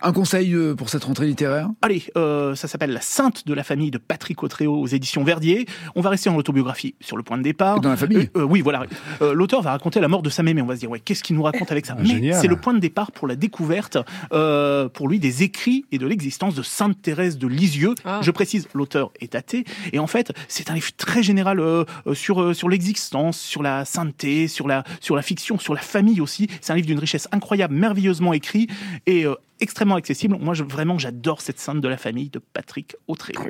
Un conseil pour cette rentrée littéraire ? Allez, ça s'appelle La Sainte de la famille de Patrick Autréau aux éditions Verdier. On va rester en autobiographie sur le point de départ. Dans la famille. Oui, voilà. L'auteur va raconter la mort de sa mémé. On va se dire, qu'est-ce qu'il nous raconte avec ça ? Mais Génial. c'est le point de départ pour la découverte, pour lui, des écrits et de l'existence de Sainte Thérèse de Lisieux. Je précise, l'auteur est athée. Et en fait, c'est un livre très général sur l'existence, sur la sainteté, sur la fiction, sur la famille aussi. C'est un livre d'une richesse incroyable, merveilleusement écrit et extrêmement accessible. Moi, vraiment, j'adore cette sainte de la famille de Patrick Autréau.